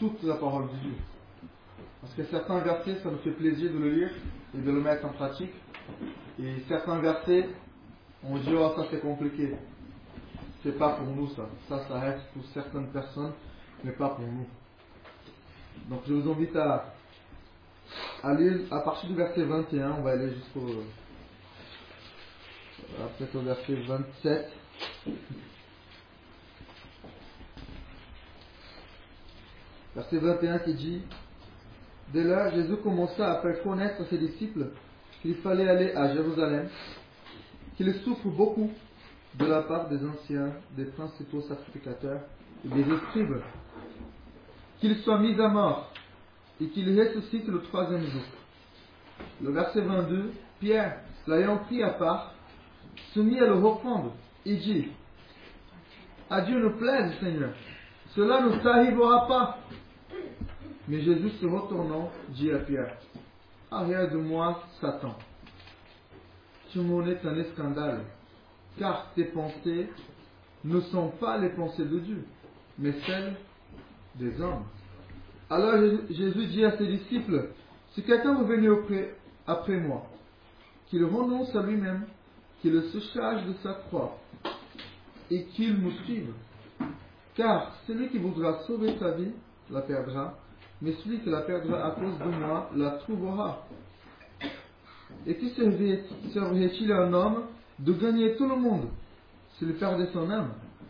toute la parole de Dieu. Parce que certains versets, ça nous fait plaisir de le lire et de le mettre en pratique. Et certains versets, on dit, oh, ça c'est compliqué. C'est pas pour nous ça. Ça reste pour certaines personnes, mais pas pour nous. Donc je vous invite à lire à partir du verset 21, on va aller jusqu'au peut-être au verset 27. Verset 21 qui dit: Dès là, Jésus commença à faire connaître à ses disciples qu'il fallait aller à Jérusalem, qu'il souffre beaucoup de la part des anciens, des principaux sacrificateurs et des scribes, qu'il soit mis à mort et qu'il ressuscite le troisième jour. Le verset 22, Pierre, l'ayant pris à part, se mit à le reprendre et dit: À Dieu ne plaise, Seigneur, cela ne t'arrivera pas. Mais Jésus se retournant dit à Pierre: Arrière de moi, Satan, tu m'en es un scandale, car tes pensées ne sont pas les pensées de Dieu, mais celles des hommes. Alors Jésus dit à ses disciples: Si quelqu'un veut venir après moi, qu'il renonce à lui-même, qu'il se charge de sa croix, et qu'il me suive. Car celui qui voudra sauver sa vie la perdra, mais celui qui la perdra à cause de moi la trouvera. Et qui servirait-il à un homme de gagner tout le monde s'il perdait son âme?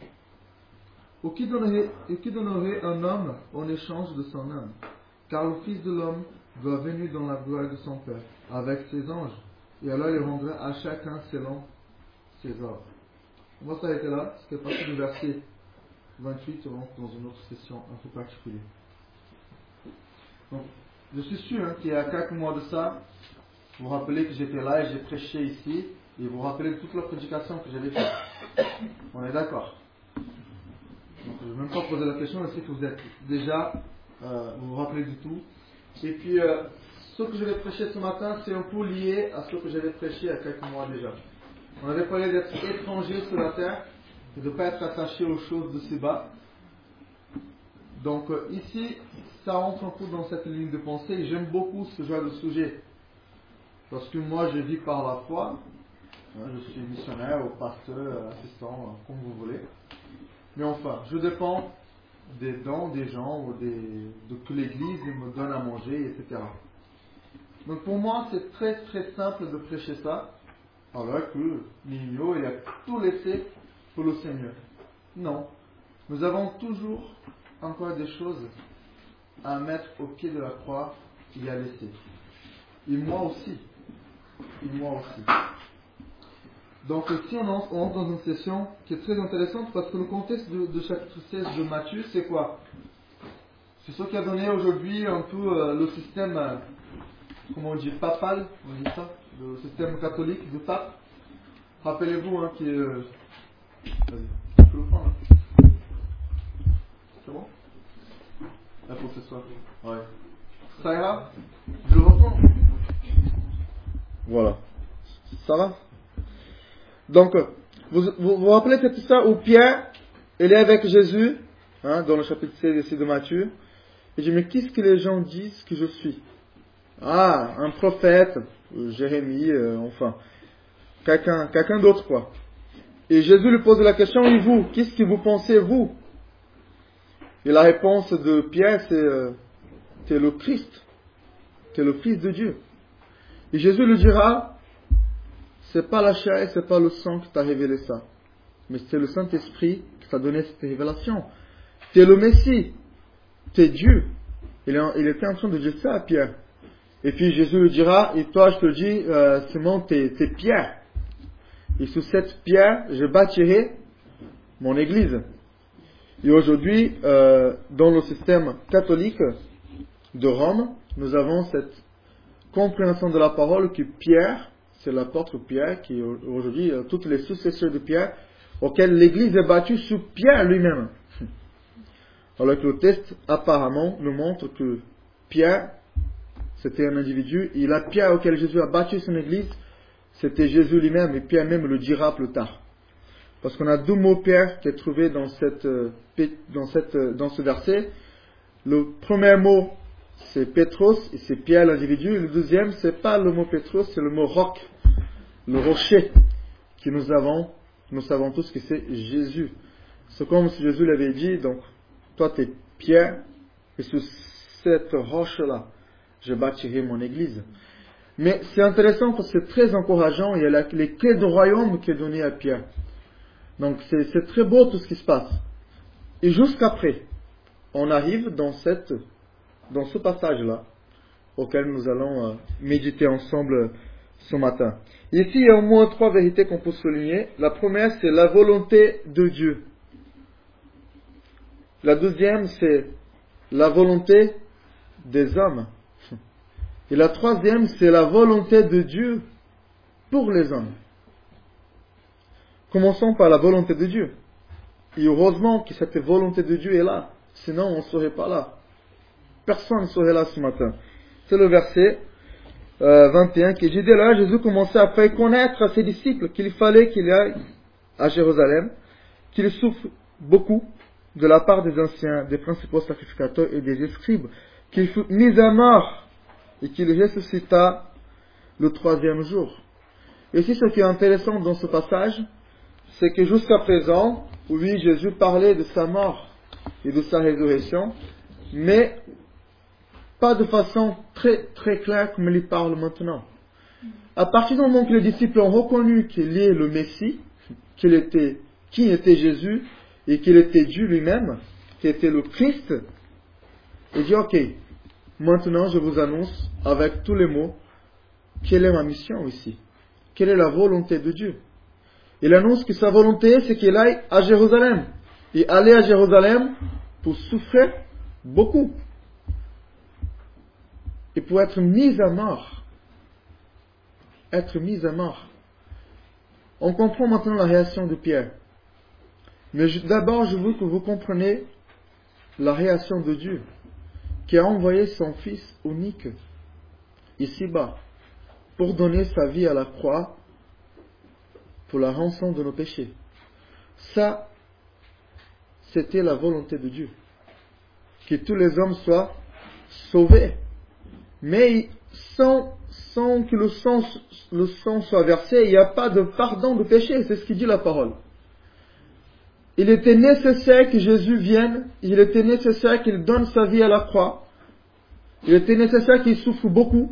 Ou qui donnerait un homme en échange de son âme? Car le Fils de l'homme doit venir dans la gloire de son Père avec ses anges, et alors il rendra à chacun selon ses œuvres. On va s'arrêter là, parce qu'à partir du verset 28, on rentre dans une autre session un peu particulière. Donc, je suis sûr qu'il y a quelques mois de ça, vous vous rappelez que j'étais là et j'ai prêché ici, et vous vous rappelez de toute la prédication que j'avais faite. On est d'accord. Donc, je ne vais même pas poser la question, je sais que vous êtes déjà, vous vous rappelez du tout. Et puis, ce que je vais prêcher ce matin, c'est un peu lié à ce que j'avais prêché il y a quelques mois déjà. On avait parlé d'être étranger sur la terre et de ne pas être attaché aux choses de ci bas. Donc ici, ça entre un peu dans cette ligne de pensée et j'aime beaucoup ce genre de sujet. Parce que moi, je vis par la foi. Je suis missionnaire ou pasteur, assistant, comme vous voulez. Mais enfin, je dépends des dons des gens ou de que l'Église me donne à manger, etc. Donc pour moi, c'est très très simple de prêcher ça. Alors que Nino, il a tout laissé pour le Seigneur. Non. Nous avons toujours encore des choses à mettre au pied de la croix et à laisser. Et moi aussi. Donc ici, on entre dans une session qui est très intéressante parce que le contexte de chapitre 16 de Matthieu, c'est quoi? C'est ce qui a donné aujourd'hui un peu le système, comment on dit, papal, on dit ça, le système catholique du pape. Rappelez-vous qui est... Vas-y, tu peux le prendre. C'est bon? Là pour ce soir. Ouais. Ça ira? Je le reprends. Voilà. Ça va? Donc, vous rappelez cette histoire où Pierre, il est avec Jésus, dans le chapitre 16 ici de Matthieu. Il dit, mais qu'est-ce que les gens disent que je suis? Ah, un prophète, Jérémie, enfin, quelqu'un d'autre, quoi. Et Jésus lui pose la question, et vous, qu'est-ce que vous pensez, vous? Et la réponse de Pierre, c'est le Christ, c'est le Fils de Dieu. Et Jésus lui dira, c'est pas la chair et c'est pas le sang qui t'a révélé ça, mais c'est le Saint-Esprit qui t'a donné cette révélation. T'es le Messie, t'es Dieu. Il était en train de dire ça à Pierre. Et puis Jésus lui dira, et toi je te le dis, Simon, t'es Pierre. Et sous cette pierre, je bâtirai mon église. Et aujourd'hui, dans le système catholique de Rome, nous avons cette compréhension de la parole que Pierre, c'est l'apôtre Pierre, qui est aujourd'hui toutes les successeurs de Pierre, auxquels l'église est bâtie sous Pierre lui-même. Alors que le texte apparemment nous montre que Pierre, c'était un individu, et la pierre auquel Jésus a bâti son église, c'était Jésus lui-même, et Pierre même le dira plus tard. Parce qu'on a deux mots Pierre qui est trouvé dans ce verset. Le premier mot, c'est Pétros, et c'est Pierre l'individu. Le deuxième, c'est pas le mot Pétros, c'est le mot roc, le rocher, que nous savons tous que c'est Jésus. C'est comme si Jésus l'avait dit, donc, toi t'es Pierre, et sur cette roche-là, je bâtirai mon église. Mais c'est intéressant parce que c'est très encourageant, il y a les clés du royaume qui est donné à Pierre. Donc c'est très beau tout ce qui se passe. Et jusqu'après, on arrive dans ce passage-là, auquel nous allons méditer ensemble ce matin. Ici, il y a au moins 3 vérités qu'on peut souligner. La première, c'est la volonté de Dieu. La deuxième, c'est la volonté des hommes. Et la troisième, c'est la volonté de Dieu pour les hommes. Commençons par la volonté de Dieu. Et heureusement que cette volonté de Dieu est là. Sinon, on ne serait pas là. Personne ne serait là ce matin. C'est le verset 21 qui dit: dès là, Jésus commençait à faire connaître à ses disciples qu'il fallait qu'il aille à Jérusalem, qu'il souffre beaucoup de la part des anciens, des principaux sacrificateurs et des scribes, qu'il fut mis à mort et qu'il ressuscita le 3e jour. Et ici, ce qui est intéressant dans ce passage, c'est que jusqu'à présent, oui, Jésus parlait de sa mort et de sa résurrection, mais pas de façon très, très claire comme il parle maintenant. À partir du moment que les disciples ont reconnu qu'il est le Messie, qui était Jésus, et qu'il était Dieu lui-même, qui était le Christ, il dit: ok, maintenant je vous annonce avec tous les mots quelle est ma mission ici, quelle est la volonté de Dieu. Il annonce que sa volonté, c'est qu'il aille à Jérusalem. Et aller à Jérusalem pour souffrir beaucoup. Et pour être mis à mort. Être mis à mort. On comprend maintenant la réaction de Pierre. Mais d'abord, je veux que vous compreniez la réaction de Dieu, qui a envoyé son Fils unique, ici-bas, pour donner sa vie à la croix, pour la rançon de nos péchés. Ça, c'était la volonté de Dieu. Que tous les hommes soient sauvés. Mais sans que le sang soit versé, il n'y a pas de pardon de péché. C'est ce qui dit la parole. Il était nécessaire que Jésus vienne. Il était nécessaire qu'il donne sa vie à la croix. Il était nécessaire qu'il souffre beaucoup.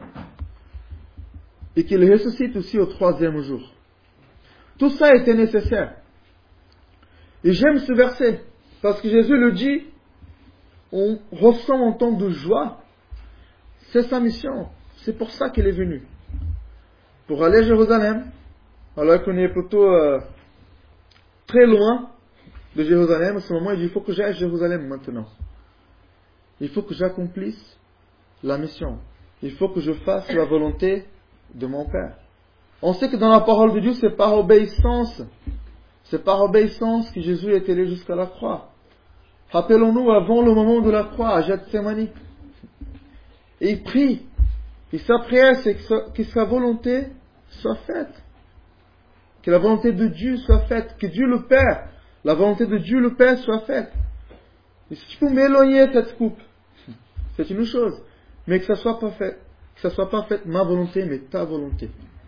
Et qu'il ressuscite aussi au 3e jour. Tout ça était nécessaire. Et j'aime ce verset, parce que Jésus le dit, on ressent un ton de joie. C'est sa mission. C'est pour ça qu'il est venu. Pour aller à Jérusalem, alors qu'on est plutôt très loin de Jérusalem. À ce moment, il dit: il faut que j'aille à Jérusalem maintenant. Il faut que j'accomplisse la mission. Il faut que je fasse la volonté de mon Père. On sait que dans la parole de Dieu, c'est par obéissance. C'est par obéissance que Jésus est allé jusqu'à la croix. Rappelons-nous, avant le moment de la croix, à Gethsémani. Et il prie. Et sa prière, c'est que sa volonté soit faite. Que la volonté de Dieu soit faite. Que Dieu le Père, la volonté de Dieu le Père soit faite. Et si tu peux m'éloigner cette coupe, c'est une chose. Mais que ça soit pas fait. Que ça soit pas fait ma volonté, mais ta volonté.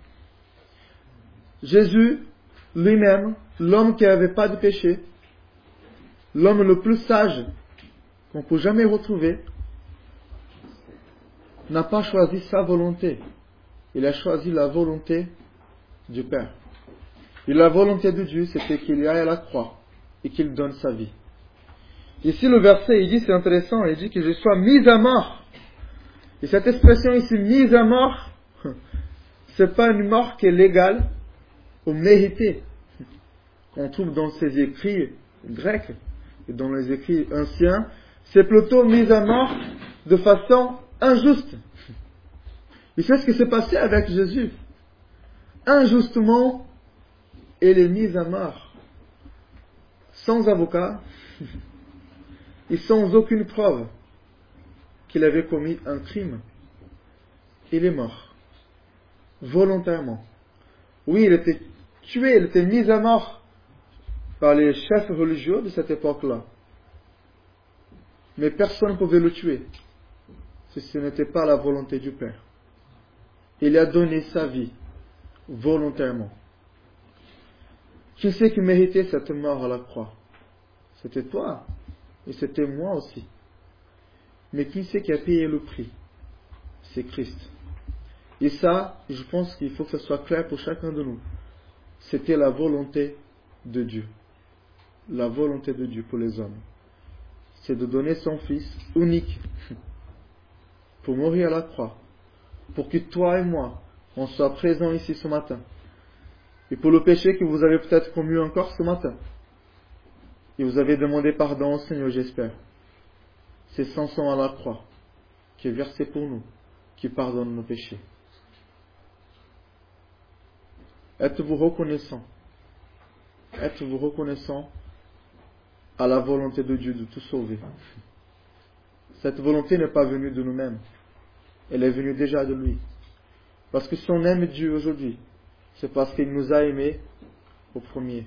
Jésus, lui-même, l'homme qui n'avait pas de péché, l'homme le plus sage qu'on ne peut jamais retrouver, n'a pas choisi sa volonté. Il a choisi la volonté du Père. Et la volonté de Dieu, c'était qu'il aille à la croix et qu'il donne sa vie. Ici, le verset, il dit, c'est intéressant, il dit que je sois mis à mort. Et cette expression ici, mise à mort, c'est pas une mort qui est légale ou méritée, qu'on trouve dans ces écrits grecs et dans les écrits anciens. C'est plutôt mise à mort de façon injuste. Et c'est ce qui s'est passé avec Jésus. Injustement, il est mis à mort. Sans avocat et sans aucune preuve qu'il avait commis un crime. Il est mort. Volontairement. Oui, il était tué, il était mis à mort par les chefs religieux de cette époque-là. Mais personne ne pouvait le tuer si ce n'était pas la volonté du Père. Il a donné sa vie volontairement. Qui c'est qui méritait cette mort à la croix? C'était toi et c'était moi aussi. Mais qui c'est qui a payé le prix? C'est Christ. Et ça, je pense qu'il faut que ce soit clair pour chacun de nous. C'était la volonté de Dieu. La volonté de Dieu pour les hommes. C'est de donner son Fils unique pour mourir à la croix. Pour que toi et moi, on soit présents ici ce matin. Et pour le péché que vous avez peut-être commis encore ce matin. Et vous avez demandé pardon au Seigneur, j'espère. C'est son sang à la croix qui est versé pour nous, qui pardonne nos péchés. Êtes-vous reconnaissant? Êtes-vous reconnaissant à la volonté de Dieu de tout sauver? Cette volonté n'est pas venue de nous-mêmes. Elle est venue déjà de lui. Parce que si on aime Dieu aujourd'hui, c'est parce qu'il nous a aimés au premier.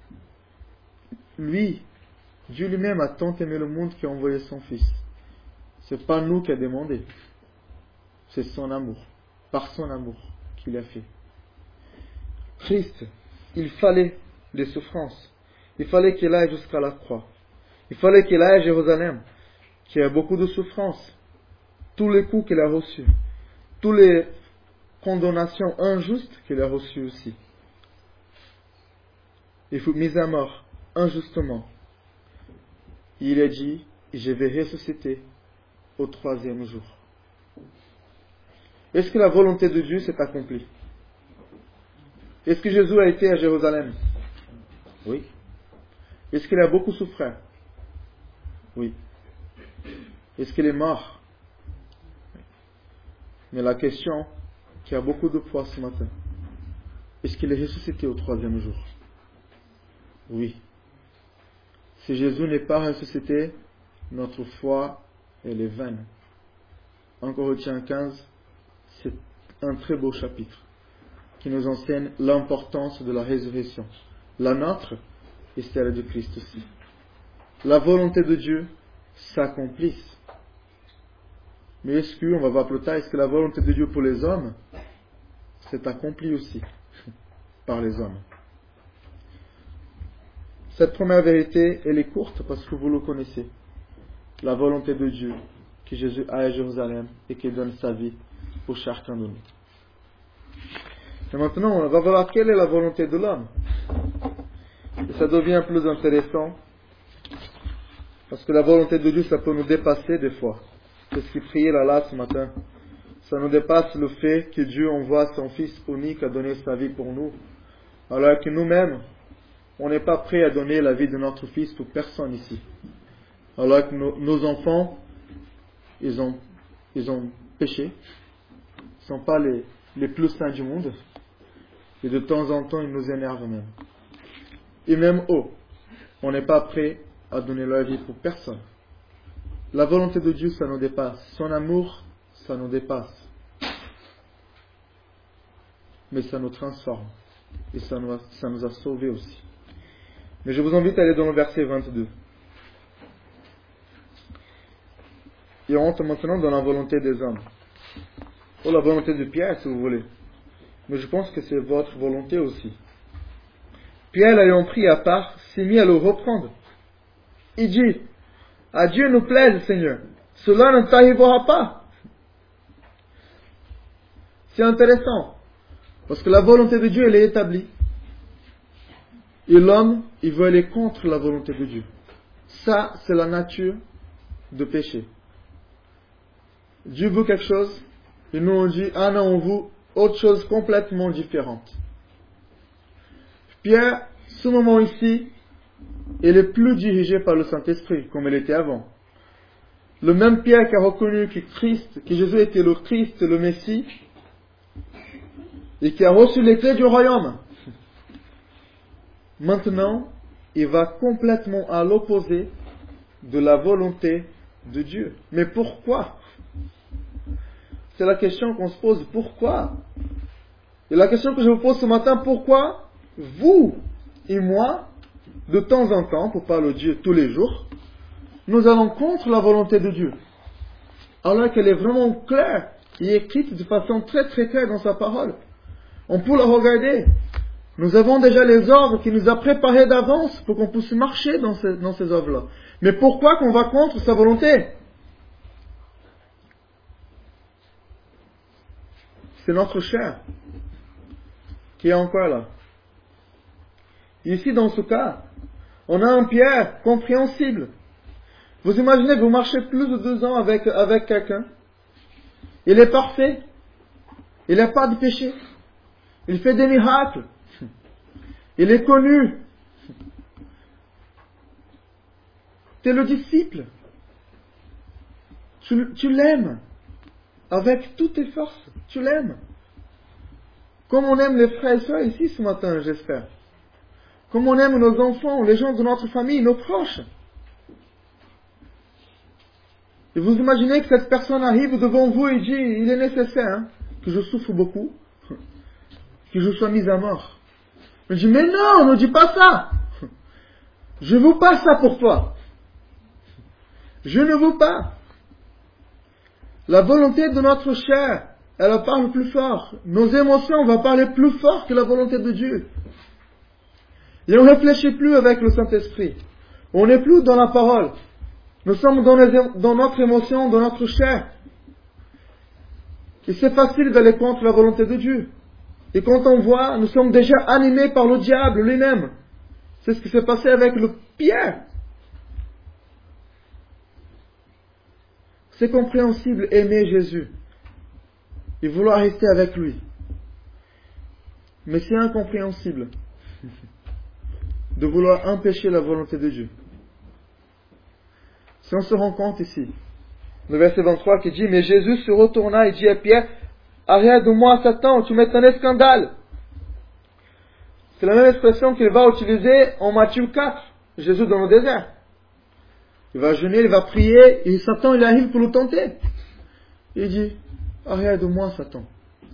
Lui, Dieu lui-même a tant aimé le monde qu'il a envoyé son Fils. C'est pas nous qui a demandé. C'est son amour. Par son amour qu'il a fait. Christ, il fallait des souffrances. Il fallait qu'il aille jusqu'à la croix. Il fallait qu'il aille à Jérusalem, qui a beaucoup de souffrances. Tous les coups qu'il a reçus. Toutes les condamnations injustes qu'il a reçues aussi. Il fut mis à mort injustement. Il a dit, je vais ressusciter au 3e jour. Est-ce que la volonté de Dieu s'est accomplie? Est-ce que Jésus a été à Jérusalem? Oui. Est-ce qu'il a beaucoup souffert? Oui. Est-ce qu'il est mort? Mais la question qui a beaucoup de poids ce matin, est-ce qu'il est ressuscité au 3e jour? Oui. Si Jésus n'est pas ressuscité, notre foi, elle est vaine. En Corinthiens 15, c'est un très beau chapitre qui nous enseigne l'importance de la résurrection. La nôtre et celle de Christ aussi. La volonté de Dieu s'accomplisse. Mais est-ce que, on va voir plus tard, est-ce que la volonté de Dieu pour les hommes s'est accomplie aussi par les hommes? Cette première vérité, elle est courte parce que vous le connaissez. La volonté de Dieu, que Jésus aille à Jérusalem et qu'il donne sa vie pour chacun de nous. Et maintenant, on va voir quelle est la volonté de l'homme. Et ça devient plus intéressant parce que la volonté de Dieu, ça peut nous dépasser des fois. C'est ce qu'il priait là ce matin. Ça nous dépasse le fait que Dieu envoie son Fils unique à donner sa vie pour nous. Alors que nous-mêmes, on n'est pas prêt à donner la vie de notre Fils pour personne ici. Alors que nos enfants, ils ont péché. Ils ne sont pas les plus saints du monde. Et de temps en temps, ils nous énervent même. Et même eux, on n'est pas prêt à donner leur vie pour personne. La volonté de Dieu, ça nous dépasse. Son amour, ça nous dépasse. Mais ça nous transforme. Et ça nous a sauvés aussi. Mais je vous invite à aller dans le verset 22. Et on entre maintenant dans la volonté des hommes. Ou la volonté de Pierre, si vous voulez. Mais je pense que c'est votre volonté aussi. Pierre, l'ayant pris à part, s'est mis à le reprendre. Il dit, à Dieu nous plaise, Seigneur. Cela ne t'arrivera pas. C'est intéressant. Parce que la volonté de Dieu, elle est établie. Et l'homme, il veut aller contre la volonté de Dieu. Ça, c'est la nature de péché. Dieu veut quelque chose, et nous on dit, ah non, on veut autre chose complètement différente. Pierre, ce moment ici, il est plus dirigé par le Saint-Esprit, comme il était avant. Le même Pierre qui a reconnu que Jésus était le Christ, le Messie, et qui a reçu les clés du royaume. Maintenant, il va complètement à l'opposé de la volonté de Dieu. Mais pourquoi? C'est la question qu'on se pose. Pourquoi? Et la question que je vous pose ce matin, pourquoi vous et moi, de temps en temps, pour pas le dire tous les jours, nous allons contre la volonté de Dieu, alors qu'elle est vraiment claire et écrite de façon très très claire dans sa parole. On peut la regarder. Nous avons déjà les ordres qui nous a préparés d'avance pour qu'on puisse marcher dans ces œuvres-là. Mais pourquoi qu'on va contre sa volonté? C'est notre chair qui est encore là. Ici, dans ce cas, on a un Pierre compréhensible. Vous imaginez, vous marchez plus de 2 ans avec quelqu'un. Il est parfait. Il n'a pas de péché. Il fait des miracles. Il est connu. Tu es le disciple. Tu l'aimes. Avec toutes tes forces. Tu l'aimes. Comme on aime les frères et sœurs ici ce matin, j'espère. Comme on aime nos enfants, les gens de notre famille, nos proches. Et vous imaginez que cette personne arrive devant vous et dit, il est nécessaire que je souffre beaucoup, que je sois mis à mort. Il dit, mais non, ne dis pas ça. Je ne veux pas ça pour toi. Je ne veux pas. La volonté de notre chair, elle parle plus fort. Nos émotions vont parler plus fort que la volonté de Dieu. Et on ne réfléchit plus avec le Saint-Esprit. On n'est plus dans la parole. Nous sommes dans notre émotion, dans notre chair. Et c'est facile d'aller contre la volonté de Dieu. Et quand on voit, nous sommes déjà animés par le diable lui-même. C'est ce qui s'est passé avec le Pierre. C'est compréhensible aimer Jésus et vouloir rester avec lui. Mais c'est incompréhensible de vouloir empêcher la volonté de Dieu. Si on se rend compte ici, le verset 23 qui dit, mais Jésus se retourna et dit à Pierre, arrête de moi Satan, tu mets un scandale. C'est la même expression qu'il va utiliser en Matthieu 4, Jésus dans le désert. Il va jeûner, il va prier, et Satan il arrive pour le tenter. Il dit, arrête de moi Satan.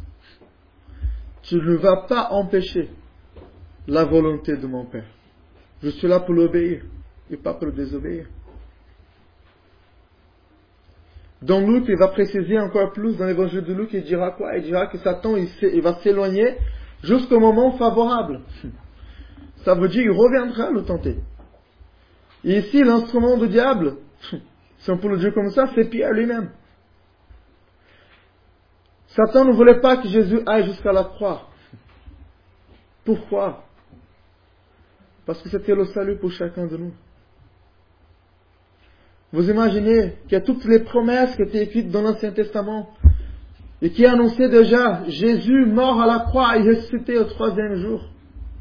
Tu ne vas pas empêcher la volonté de mon Père. Je suis là pour l'obéir, et pas pour le désobéir. Dans Luc, il va préciser encore plus, dans l'évangile de Luc, il dira quoi? Il dira que Satan, il va s'éloigner jusqu'au moment favorable. Ça veut dire qu'il reviendra le tenter. Et ici, l'instrument du diable, si on peut le dire comme ça, c'est Pierre lui-même. Satan ne voulait pas que Jésus aille jusqu'à la croix. Pourquoi? Parce que c'était le salut pour chacun de nous. Vous imaginez qu'il y a toutes les promesses qui étaient écrites dans l'Ancien Testament et qui annonçaient déjà Jésus mort à la croix et ressuscité au 3e jour.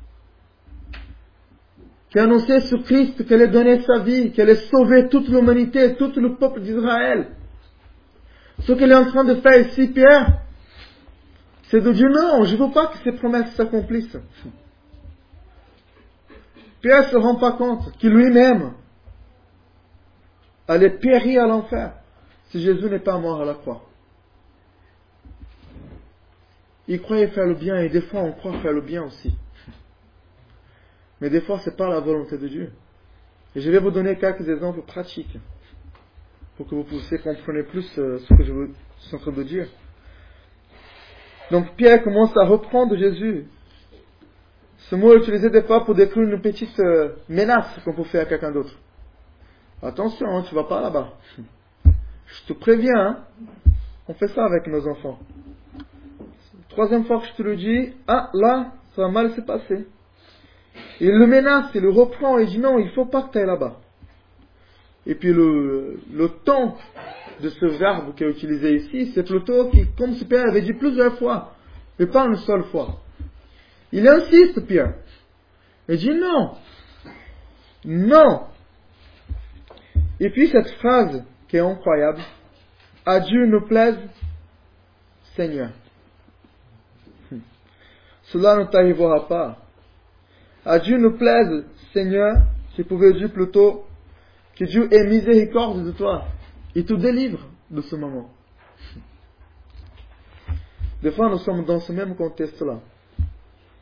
Qui annonçait sur Christ qu'elle allait donner sa vie, qu'elle allait sauver toute l'humanité, tout le peuple d'Israël. Ce qu'elle est en train de faire ici, Pierre, c'est de dire non, je ne veux pas que ces promesses s'accomplissent. Pierre ne se rend pas compte qu'il lui-même allait périr à l'enfer si Jésus n'est pas mort à la croix. Il croyait faire le bien et des fois on croit faire le bien aussi. Mais des fois, ce n'est pas la volonté de Dieu. Et je vais vous donner quelques exemples pratiques pour que vous puissiez comprendre plus ce que je suis en train de dire. Donc, Pierre commence à reprendre Jésus. Ce mot est utilisé des fois pour décrire une petite menace qu'on peut faire à quelqu'un d'autre. Attention, tu ne vas pas là-bas. Je te préviens, on fait ça avec nos enfants. 3e fois que je te le dis, là, ça va mal se passer. Il le menace, il le reprend et dit non, il ne faut pas que tu ailles là-bas. Et puis le ton de ce verbe qui est utilisé ici, c'est plutôt comme si Pierre avait dit plusieurs fois, mais pas une seule fois. Il insiste, Pierre. Il dit non. Non. Et puis cette phrase qui est incroyable, à Dieu nous plaise, Seigneur. Cela ne t'arrivera pas. À Dieu nous plaise, Seigneur, qui pouvait dire plutôt que Dieu ait miséricorde de toi. Il te délivre de ce moment. Des fois, nous sommes dans ce même contexte-là.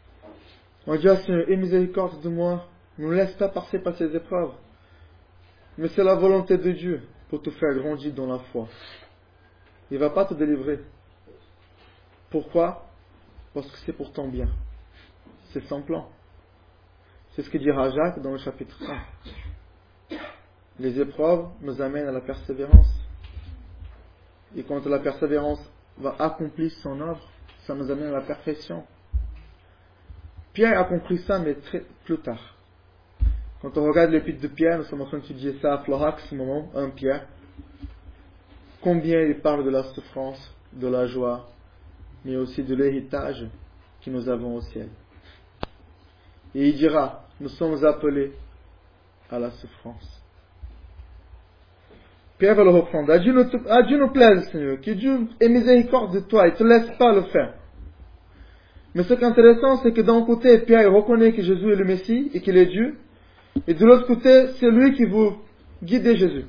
On dit, Seigneur, aie miséricorde de moi. Ne nous laisse pas passer par ces épreuves. Mais c'est la volonté de Dieu pour te faire grandir dans la foi. Il ne va pas te délivrer. Pourquoi? Parce que c'est pour ton bien. C'est son plan. C'est ce que dira Jacques dans le chapitre 1. Les épreuves nous amènent à la persévérance. Et quand la persévérance va accomplir son œuvre, ça nous amène à la perfection. Pierre a compris ça, mais plus tard. Quand on regarde l'épître de Pierre, nous sommes en train d'étudier ça à Florac, ce moment, 1 Pierre. Combien il parle de la souffrance, de la joie, mais aussi de l'héritage que nous avons au ciel. Et il dira, nous sommes appelés à la souffrance. Pierre va le reprendre. À Dieu nous plaise, Seigneur, que Dieu ait miséricorde de toi et ne te laisse pas le faire. Mais ce qui est intéressant, c'est que d'un côté, Pierre reconnaît que Jésus est le Messie et qu'il est Dieu. Et de l'autre côté, c'est lui qui vous guide Jésus.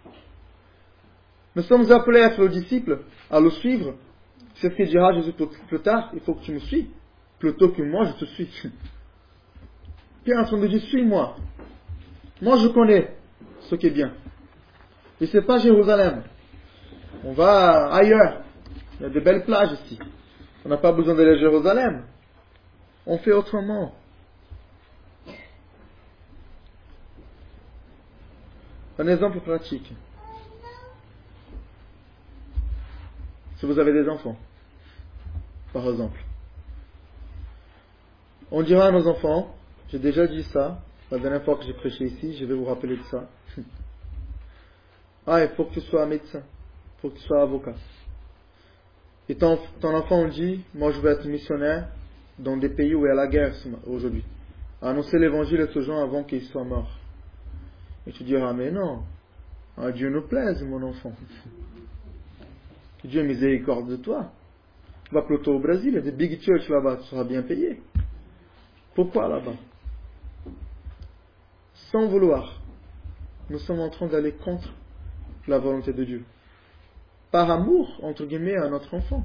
Nous sommes appelés à être le disciple, à le suivre. C'est ce que dira Jésus plus tard. Il faut que tu me suis, plutôt que moi je te suis. Pierre est en train de dire, suis-moi. Moi je connais ce qui est bien. Et c'est pas Jérusalem. On va ailleurs. Il y a de belles plages ici. On n'a pas besoin d'aller à Jérusalem. On fait autrement. Un exemple pratique. Si vous avez des enfants, par exemple. On dira à nos enfants, j'ai déjà dit ça, la dernière fois que j'ai prêché ici, je vais vous rappeler de ça. Ah, il faut que tu sois médecin, il faut que tu sois avocat. Et ton enfant dit, moi je veux être missionnaire dans des pays où il y a la guerre aujourd'hui. Annoncer l'évangile à ces gens avant qu'ils soient morts. Et tu diras, mais non, à Dieu nous plaise, mon enfant. Que Dieu ait miséricorde de toi. Va plutôt au Brésil, il y a des big church là-bas, tu seras bien payé. Pourquoi là-bas? Sans vouloir, nous sommes en train d'aller contre la volonté de Dieu. Par amour, entre guillemets, à notre enfant.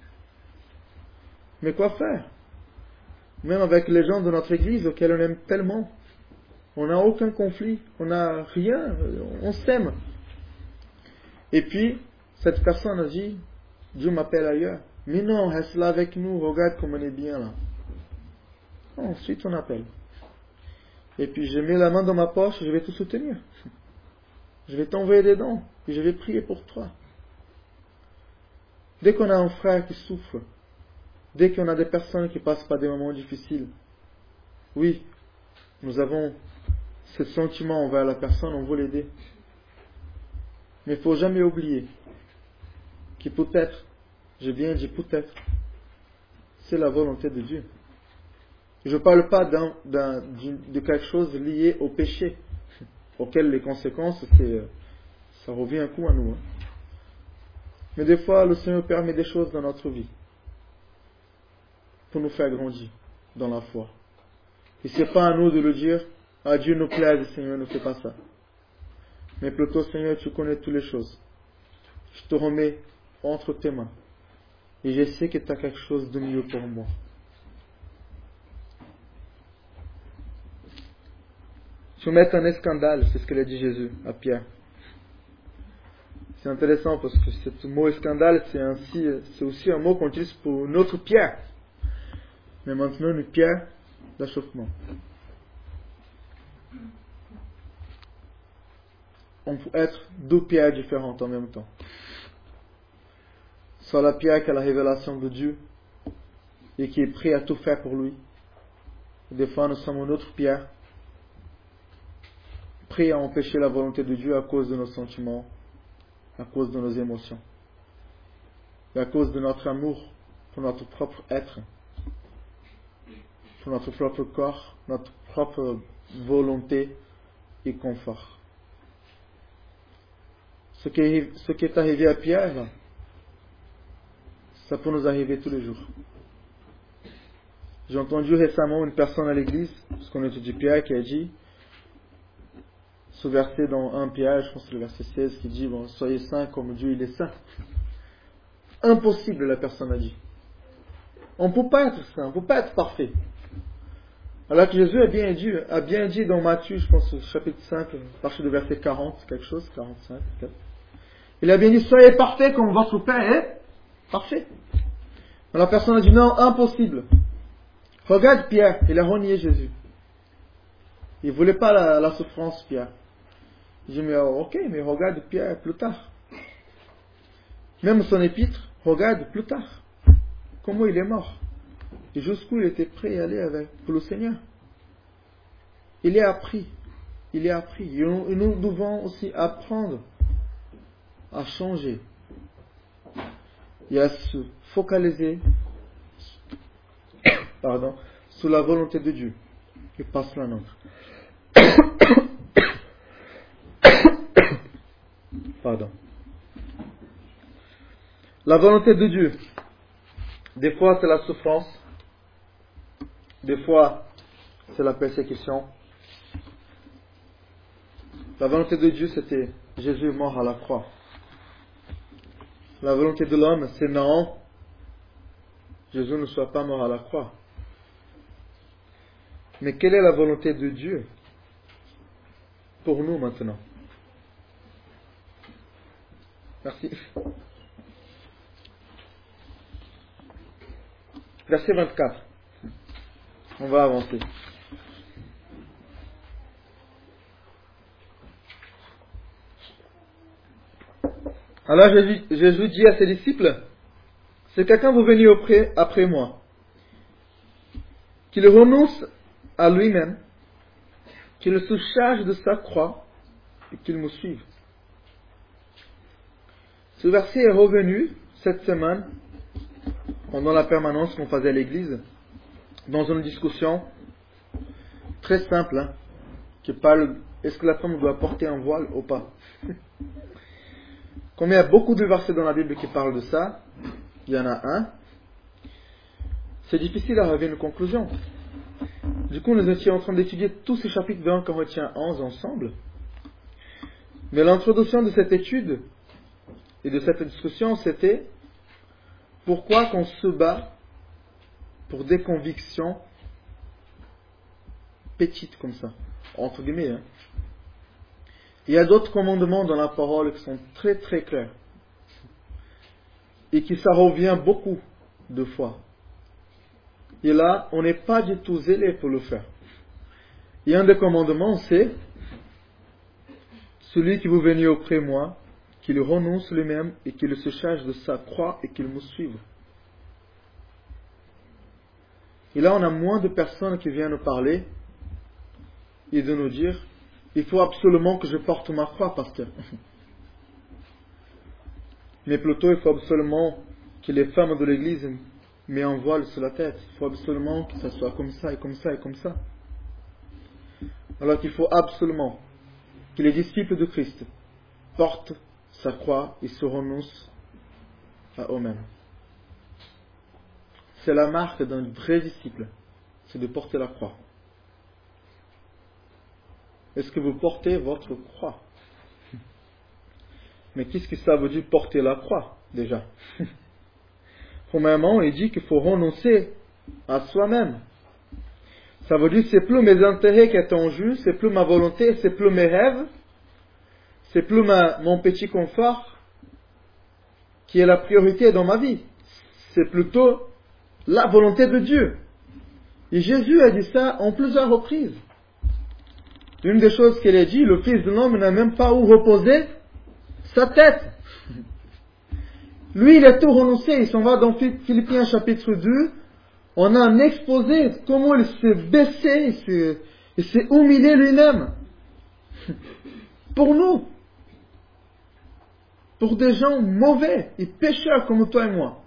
Mais quoi faire? Même avec les gens de notre église auxquels on aime tellement, on n'a aucun conflit, on n'a rien, on s'aime. Et puis, cette personne a dit, Dieu m'appelle ailleurs. Mais non, reste là avec nous, regarde comme on est bien là. Ensuite, on appelle. Et puis, je mets la main dans ma poche, je vais te soutenir. Je vais t'envoyer des dons, et je vais prier pour toi. Dès qu'on a un frère qui souffre, dès qu'on a des personnes qui passent par des moments difficiles, oui, nous avons ce sentiment envers la personne, on veut l'aider. Mais il ne faut jamais oublier que peut-être, je viens dire peut-être, c'est la volonté de Dieu. Je ne parle pas de quelque chose lié au péché, auquel les conséquences, ça revient un coup à nous. Mais des fois, le Seigneur permet des choses dans notre vie pour nous faire grandir dans la foi. Et ce n'est pas à nous de le dire, à Dieu nous plaise, Seigneur, ne fais pas ça. Mais plutôt, Seigneur, tu connais toutes les choses. Je te remets entre tes mains. Et je sais que tu as quelque chose de mieux pour moi. Soumettre un scandale, c'est ce que l'a dit Jésus à Pierre. C'est intéressant parce que ce mot scandale, c'est aussi un mot qu'on utilise pour une autre pierre. Mais maintenant, une pierre d'achoppement. On peut être deux pierres différentes en même temps. Soit la pierre qui a la révélation de Dieu et qui est prêt à tout faire pour lui. Et des fois, nous sommes une autre pierre, prêt à empêcher la volonté de Dieu à cause de nos sentiments, à cause de nos émotions, et à cause de notre amour pour notre propre être, pour notre propre corps, notre propre volonté et confort. Ce qui est arrivé à Pierre, là, ça peut nous arriver tous les jours. J'ai entendu récemment une personne à l'église, parce qu'on étudie Pierre, qui a dit, ce verset dans 1 Pierre, je pense que c'est le verset 16, qui dit, bon, soyez saints comme Dieu il est saint. Impossible, la personne a dit. On ne peut pas être saint, on ne peut pas être parfait. Alors que Jésus a bien dit dans Matthieu, je pense au chapitre 5, à partir du verset 40, quelque chose, 45 peut-être. Il a bien dit, soyez parfaits comme votre Père est parfait. Alors la personne a dit, non, impossible. Regarde Pierre, il a renié Jésus. Il ne voulait pas la souffrance, Pierre. Il dit, mais ok, mais regarde Pierre plus tard. Même son épître, regarde plus tard. Comment il est mort. Et jusqu'où il était prêt à aller pour le Seigneur. Il est appris. Et nous devons aussi apprendre à changer. Et à se focaliser sur la volonté de Dieu. Et pas sur la nôtre. La volonté de Dieu. Des fois c'est la souffrance. Des fois c'est la persécution. La volonté de Dieu c'était Jésus mort à la croix. La volonté de l'homme c'est non, Jésus ne soit pas mort à la croix. Mais quelle est la volonté de Dieu pour nous maintenant? Merci. Verset 24. On va avancer. Alors Jésus dit à ses disciples, si quelqu'un veut venir après moi, qu'il renonce à lui-même, qu'il se charge de sa croix et qu'il me suive. Ce verset est revenu cette semaine, pendant la permanence qu'on faisait à l'église, dans une discussion très simple, qui parle, est-ce que la femme doit porter un voile ou pas? Comme il y a beaucoup de versets dans la Bible qui parlent de ça, il y en a un, c'est difficile d'arriver à une conclusion. Du coup, nous étions en train d'étudier tous ces chapitres de 1 Corinthiens 11 ensemble. Mais l'introduction de cette étude et de cette discussion, c'était pourquoi qu'on se bat pour des convictions petites comme ça, entre guillemets. Il y a d'autres commandements dans la parole qui sont très très clairs et qui ça revient beaucoup de fois. Et là, on n'est pas du tout zélé pour le faire. Et un des commandements, c'est celui qui veut venir auprès de moi, qu'il renonce lui-même et qu'il se charge de sa croix et qu'il me suive. Et là, on a moins de personnes qui viennent nous parler et de nous dire, il faut absolument que je porte ma croix, pasteur. Mais plutôt, il faut absolument que les femmes de l'église mettent un voile sur la tête. Il faut absolument que ça soit comme ça et comme ça et comme ça. Alors qu'il faut absolument que les disciples de Christ portent sa croix et se renoncent à eux-mêmes. C'est la marque d'un vrai disciple, c'est de porter la croix. Est-ce que vous portez votre croix? Mais qu'est-ce que ça veut dire porter la croix, déjà? Premièrement, il dit qu'il faut renoncer à soi-même. Ça veut dire que c'est plus mes intérêts qui sont en jeu, c'est plus ma volonté, c'est plus mes rêves, c'est plus mon petit confort qui est la priorité dans ma vie. C'est plutôt la volonté de Dieu. Et Jésus a dit ça en plusieurs reprises. Une des choses qu'il a dit, le Fils de l'homme n'a même pas où reposer sa tête. Lui, il a tout renoncé. Il s'en va dans Philippiens chapitre 2. On a un exposé comment il s'est baissé, il s'est humilié lui-même. Pour nous. Pour des gens mauvais et pécheurs comme toi et moi.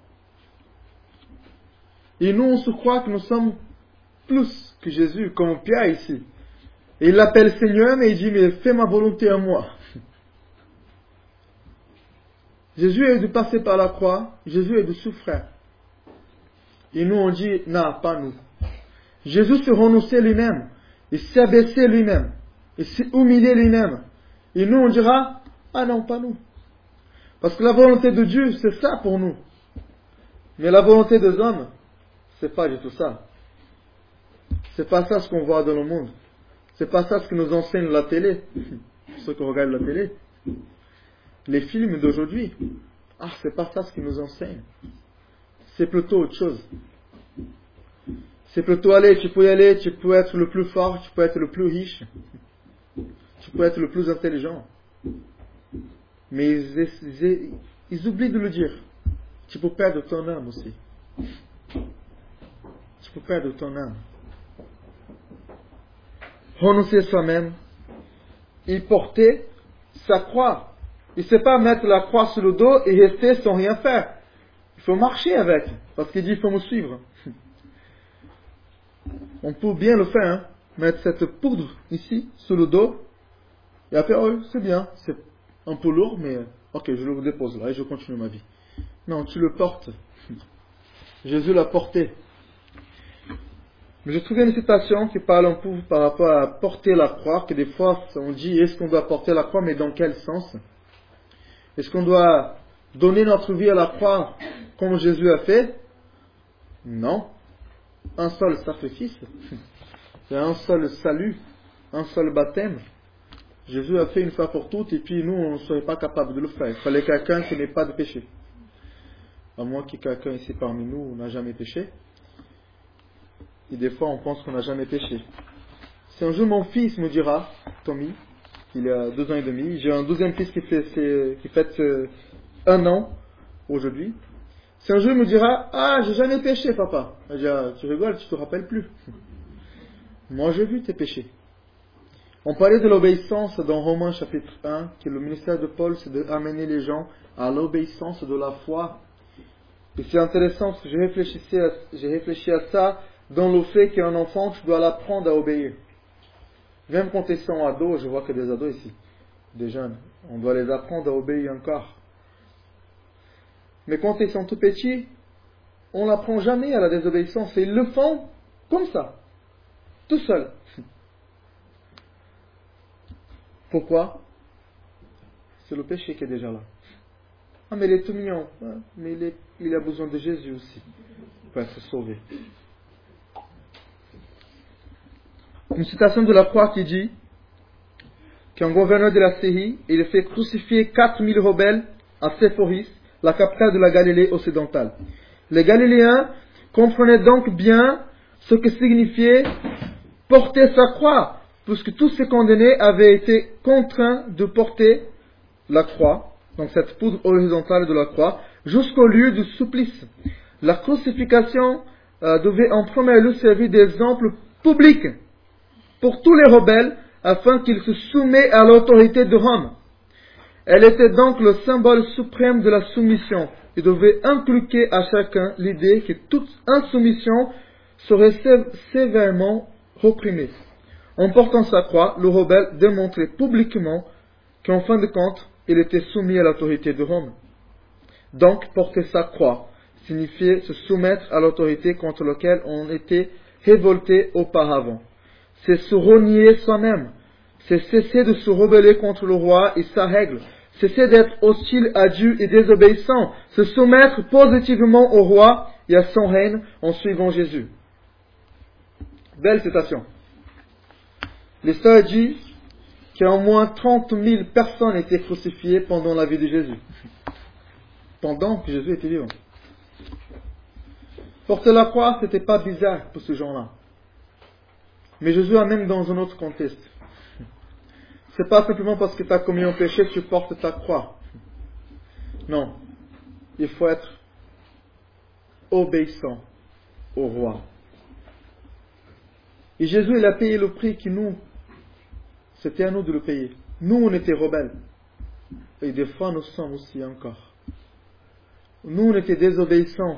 Et nous, on se croit que nous sommes plus que Jésus, comme Pierre ici. Et il l'appelle Seigneur, mais il dit, mais fais ma volonté à moi. Jésus est de passer par la croix, Jésus est de souffrir. Et nous, on dit, non, pas nous. Jésus se renonçait lui-même, il s'est abaissé lui-même, il s'est humilié lui-même. Et nous, on dira, ah non, pas nous. Parce que la volonté de Dieu, c'est ça pour nous. Mais la volonté des hommes, c'est pas du tout ça. C'est pas ça ce qu'on voit dans le monde. C'est pas ça ce que nous enseigne la télé. Ceux qui regardent la télé. Les films d'aujourd'hui. C'est pas ça ce qu'ils nous enseignent. C'est plutôt autre chose. C'est plutôt tu peux y aller, tu peux être le plus fort, tu peux être le plus riche. Tu peux être le plus intelligent. Mais ils oublient de le dire. Tu peux perdre ton âme aussi. Tu peux perdre ton âme. Renoncer soi-même et porter sa croix. Il ne sait pas mettre la croix sur le dos et rester sans rien faire. Il faut marcher avec. Parce qu'il dit il faut me suivre. On peut bien le faire. Hein? Mettre cette poudre ici, sur le dos. Et après, c'est bien. C'est un peu lourd, mais ok, je le dépose là et je continue ma vie. Non, tu le portes. Jésus l'a porté. Mais j'ai trouvé une citation qui parle un peu par rapport à porter la croix, que des fois on dit est-ce qu'on doit porter la croix, mais dans quel sens? Est-ce qu'on doit donner notre vie à la croix comme Jésus a fait? Non. Un seul sacrifice. Il y a un seul salut, un seul baptême. Jésus a fait une fois pour toutes et puis nous on ne serait pas capable de le faire. Il fallait quelqu'un qui n'ait pas de péché. À moins que quelqu'un ici parmi nous n'a jamais péché. Et des fois, on pense qu'on n'a jamais péché. Si un jour mon fils me dira, Tommy, il a 2 ans et demi, j'ai un deuxième fils qui fête 1 an aujourd'hui. Si un jour il me dira, j'ai jamais péché, papa. Je dis, tu rigoles, tu te rappelles plus. Moi, j'ai vu tes péchés. On parlait de l'obéissance dans Romains chapitre 1, que le ministère de Paul, c'est d'amener les gens à l'obéissance de la foi. Et c'est intéressant parce que j'ai réfléchi à ça dans le fait qu'un enfant, tu dois l'apprendre à obéir. Même quand ils sont ados, je vois que des ados ici, des jeunes, on doit les apprendre à obéir encore. Mais quand ils sont tout petits, on n'apprend jamais à la désobéissance et ils le font comme ça, tout seul. Pourquoi? C'est le péché qui est déjà là. Mais il est tout mignon, mais il a besoin de Jésus aussi pour être sauvé. Une citation de la croix qui dit qu'un gouverneur de la Syrie, il a fait crucifier 4000 rebelles à Séphoris, la capitale de la Galilée occidentale. Les Galiléens comprenaient donc bien ce que signifiait porter sa croix, puisque tous ces condamnés avaient été contraints de porter la croix, donc cette poudre horizontale de la croix, jusqu'au lieu du supplice. La crucifixion devait en premier lieu servir d'exemple public pour tous les rebelles, afin qu'ils se soumettent à l'autorité de Rome. Elle était donc le symbole suprême de la soumission et devait inculquer à chacun l'idée que toute insoumission serait sévèrement réprimée. En portant sa croix, le rebelle démontrait publiquement qu'en fin de compte, il était soumis à l'autorité de Rome. Donc, porter sa croix signifiait se soumettre à l'autorité contre laquelle on était révolté auparavant. C'est se renier soi-même. C'est cesser de se rebeller contre le roi et sa règle. Cesser d'être hostile à Dieu et désobéissant. Se soumettre positivement au roi et à son règne en suivant Jésus. Belle citation. L'histoire dit qu'au moins 30 000 personnes étaient crucifiées pendant la vie de Jésus. Pendant que Jésus était vivant. Porter la croix, ce n'était pas bizarre pour ces gens-là. Mais Jésus amène dans un autre contexte. C'est pas simplement parce que tu as commis un péché que tu portes ta croix. Non. Il faut être obéissant au roi. Et Jésus, il a payé le prix que nous, c'était à nous de le payer. Nous, on était rebelles. Et des fois, nous sommes aussi encore. Nous, on était désobéissants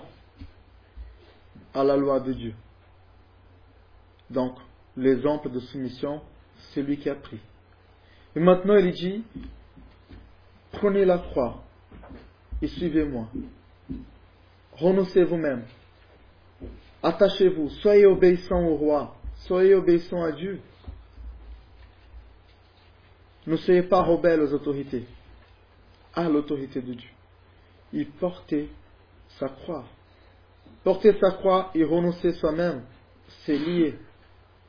à la loi de Dieu. Donc, l'exemple de soumission, c'est lui qui a pris. Et maintenant, il dit, prenez la croix et suivez-moi. Renoncez vous-même. Attachez-vous. Soyez obéissants au roi. Soyez obéissants à Dieu. Ne soyez pas rebelles aux autorités. À l'autorité de Dieu. Et portez sa croix. Porter sa croix et renoncer soi-même, c'est lié.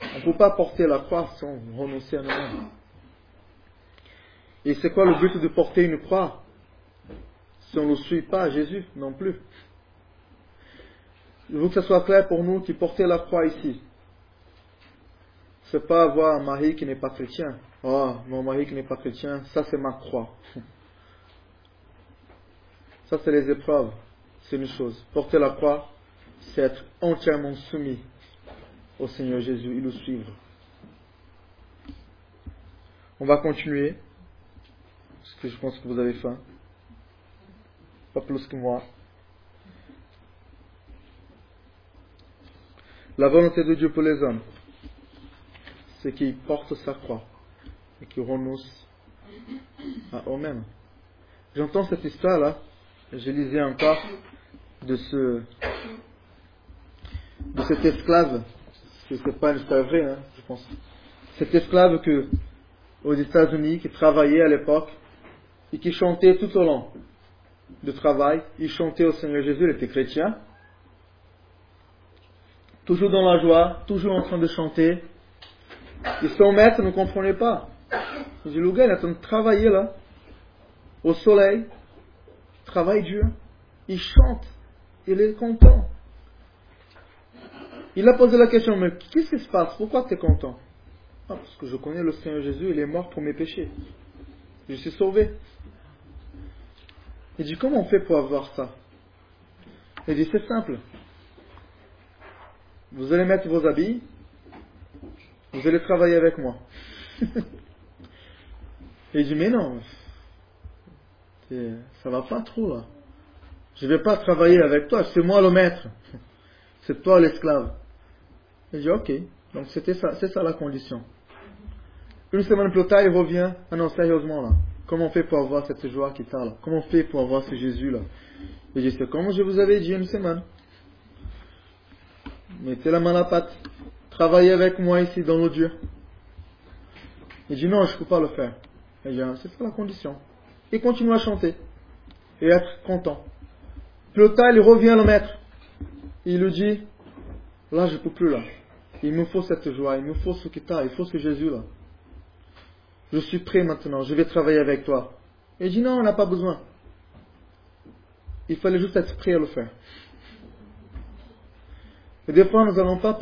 On ne peut pas porter la croix sans renoncer à nous-mêmes. Et c'est quoi le but de porter une croix si on ne suit pas Jésus non plus? Je veux que ce soit clair pour nous qui porter la croix ici. C'est pas avoir un mari qui n'est pas chrétien. Oh, mon mari qui n'est pas chrétien, ça c'est ma croix. Ça c'est les épreuves. C'est une chose. Porter la croix, c'est être entièrement soumis au Seigneur Jésus et le suivre. On va continuer. Parce que je pense que vous avez faim. Pas plus que moi. La volonté de Dieu pour les hommes, c'est qu'ils portent sa croix et qu'ils renoncent à eux-mêmes. J'entends cette histoire-là. Je lisais encore de cet esclave. C'est pas une histoire vraie, hein, je pense. Cet esclave aux États-Unis qui travaillait à l'époque et qui chantait tout au long du travail. Il chantait au Seigneur Jésus, il était chrétien. Toujours dans la joie, toujours en train de chanter. Et son maître ne comprenait pas. Il dit, le gars, il est en train de travailler là, au soleil, travail dur, il chante, il est content. Il a posé la question, mais qu'est-ce qui se passe? Pourquoi tu es content? Ah, parce que je connais le Seigneur Jésus, il est mort pour mes péchés. Je suis sauvé. Il dit, comment on fait pour avoir ça? Il dit, c'est simple. Vous allez mettre vos habits, vous allez travailler avec moi. Il dit, mais non, ça va pas trop là. Je vais pas travailler avec toi, c'est moi le maître. C'est toi l'esclave. Il dit, ok, donc c'est ça la condition. Une semaine plus tard, il revient, ah non, sérieusement là, comment on fait pour avoir cette joie qui t'a là? Comment on fait pour avoir ce Jésus là? Il dit, c'est comme je vous avais dit une semaine. Mettez la main à la pâte. Travaillez avec moi ici dans l'eau dure. Il dit non, je ne peux pas le faire. Il dit, c'est ça la condition. Il continue à chanter et être content. Plus tard, il revient le maître. Il lui dit, là je ne peux plus là. Il me faut cette joie, il me faut ce qui t'a, il faut ce Jésus là. Je suis prêt maintenant, je vais travailler avec toi. Il dit non, on n'a pas besoin. Il fallait juste être prêt à le faire. Et des fois, nous n'allons pas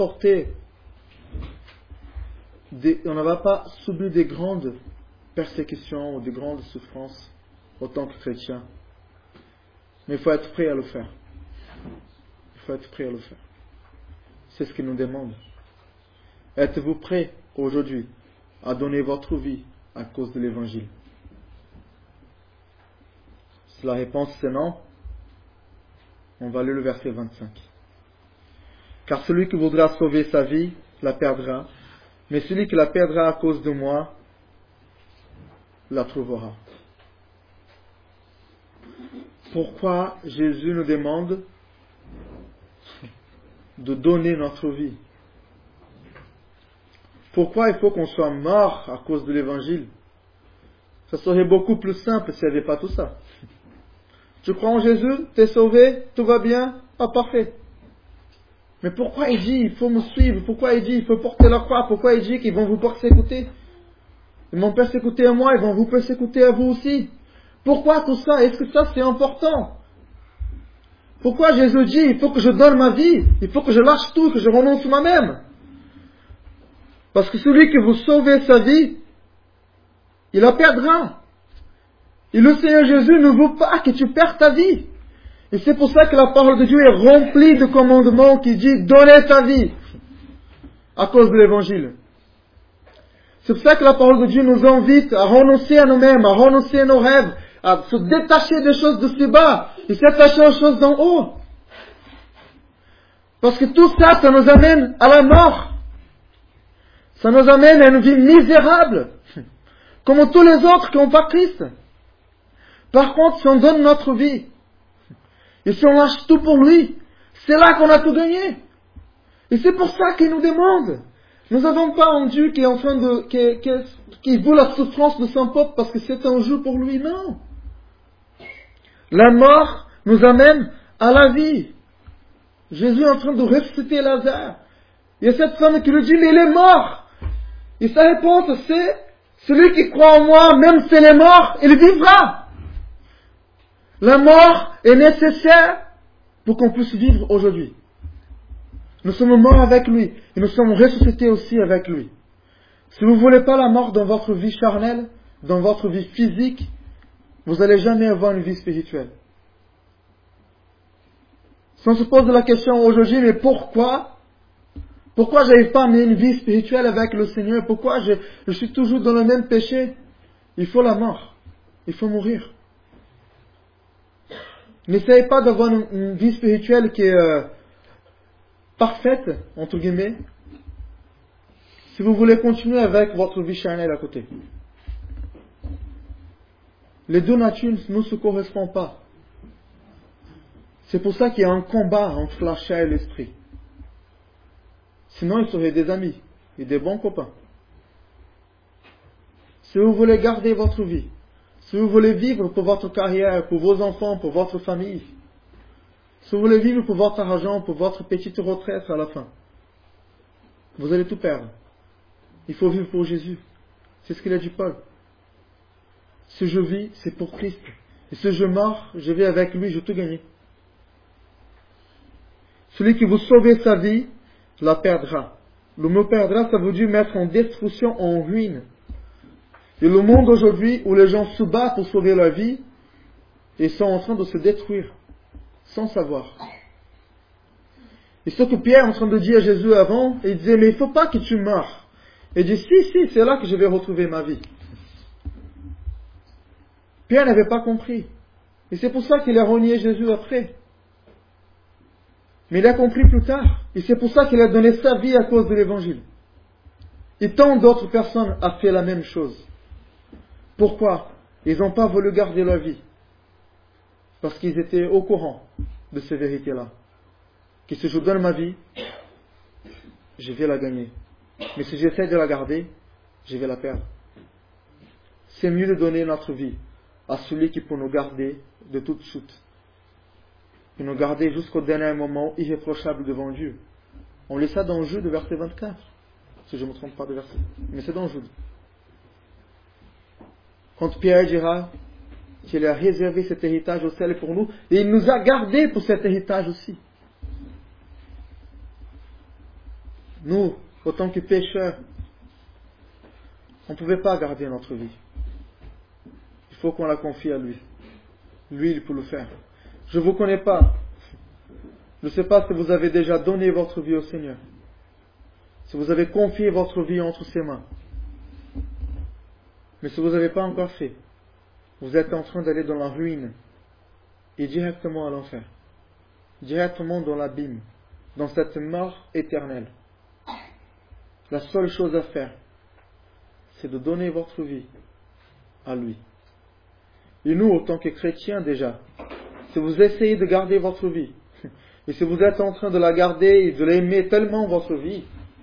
on ne va pas subir des grandes persécutions ou des grandes souffrances en tant que chrétien. Mais il faut être prêt à le faire. Il faut être prêt à le faire. C'est ce qu'il nous demande. Êtes-vous prêt aujourd'hui à donner votre vie à cause de l'évangile? Si la réponse c'est non, on va lire le verset 25. Car celui qui voudra sauver sa vie la perdra, mais celui qui la perdra à cause de moi la trouvera. Pourquoi Jésus nous demande de donner notre vie? Pourquoi il faut qu'on soit mort à cause de l'évangile? Ça serait beaucoup plus simple s'il n'y avait pas tout ça. Tu crois en Jésus, tu es sauvé, tout va bien, ah parfait. Mais pourquoi il dit il faut me suivre? Pourquoi il dit il faut porter la croix? Pourquoi il dit qu'ils vont vous persécuter? Ils m'ont persécuté à moi, ils vont vous persécuter à vous aussi. Pourquoi tout ça? Est-ce que ça c'est important? Pourquoi Jésus dit il faut que je donne ma vie? Il faut que je lâche tout, que je renonce moi-même? Parce que celui qui vous sauve sa vie, il la perdra. Et le Seigneur Jésus ne veut pas que tu perdes ta vie. Et c'est pour ça que la parole de Dieu est remplie de commandements qui disent donnez ta vie à cause de l'évangile. C'est pour ça que la parole de Dieu nous invite à renoncer à nous-mêmes, à renoncer à nos rêves, à se détacher des choses de si bas et s'attacher aux choses d'en haut. Parce que tout ça, ça nous amène à la mort. Ça nous amène à une vie misérable, comme tous les autres qui n'ont pas Christ. Par contre, si on donne notre vie, et si on lâche tout pour lui, c'est là qu'on a tout gagné. Et c'est pour ça qu'il nous demande. Nous n'avons pas un Dieu qui est en train qui veut la souffrance de son peuple parce que c'est un jeu pour lui. Non. La mort nous amène à la vie. Jésus est en train de ressusciter Lazare. Il y a cette femme qui lui dit, mais il est mort. Et sa réponse, c'est, celui qui croit en moi, même s'il est mort, il vivra. La mort est nécessaire pour qu'on puisse vivre aujourd'hui. Nous sommes morts avec lui et nous sommes ressuscités aussi avec lui. Si vous ne voulez pas la mort dans votre vie charnelle, dans votre vie physique, vous n'allez jamais avoir une vie spirituelle. Si on se pose la question aujourd'hui, mais pourquoi je n'arrive pas à mener une vie spirituelle avec le Seigneur? Pourquoi je suis toujours dans le même péché? Il faut la mort. Il faut mourir. N'essayez pas d'avoir une vie spirituelle qui est parfaite, entre guillemets, si vous voulez continuer avec votre vie charnelle à côté. Les deux natures ne se correspondent pas. C'est pour ça qu'il y a un combat entre la chair et l'esprit. Sinon, ils seraient des amis et des bons copains. Si vous voulez garder votre vie, si vous voulez vivre pour votre carrière, pour vos enfants, pour votre famille, si vous voulez vivre pour votre argent, pour votre petite retraite à la fin, vous allez tout perdre. Il faut vivre pour Jésus. C'est ce qu'il a dit Paul. Si je vis, c'est pour Christ. Et si je meurs, je vais avec lui, je vais tout gagner. Celui qui vous sauve sa vie, la perdra. Le mot perdra, ça veut dire mettre en destruction, en ruine. Et le monde aujourd'hui, où les gens se battent pour sauver leur vie, ils sont en train de se détruire, sans savoir. Et ce que Pierre est en train de dire à Jésus avant, il disait, mais il ne faut pas que tu meurs. Il dit, si, c'est là que je vais retrouver ma vie. Pierre n'avait pas compris. Et c'est pour ça qu'il a renié Jésus après. Mais il a compris plus tard. Et c'est pour ça qu'il a donné sa vie à cause de l'évangile. Et tant d'autres personnes ont fait la même chose. Pourquoi? Ils n'ont pas voulu garder leur vie. Parce qu'ils étaient au courant de ces vérités-là. Que si je donne ma vie, je vais la gagner. Mais si j'essaie de la garder, je vais la perdre. C'est mieux de donner notre vie à celui qui peut nous garder de toute chute. Et nous garder jusqu'au dernier moment irréprochable devant Dieu. On lit ça dans Jude, verset 24. Si je ne me trompe pas de verset. Mais c'est dans Jude. Quand Pierre dira qu'il a réservé cet héritage au ciel pour nous, et il nous a gardés pour cet héritage aussi. Nous, en tant que pécheurs, on ne pouvait pas garder notre vie. Il faut qu'on la confie à lui. Lui, il peut le faire. Je ne vous connais pas. Je ne sais pas si vous avez déjà donné votre vie au Seigneur. Si vous avez confié votre vie entre ses mains. Mais si vous n'avez pas encore fait, vous êtes en train d'aller dans la ruine et directement à l'enfer. Directement dans l'abîme. Dans cette mort éternelle. La seule chose à faire, c'est de donner votre vie à lui. Et nous, en tant que chrétiens déjà, si vous essayez de garder votre vie, et si vous êtes en train de la garder et de l'aimer tellement votre vie,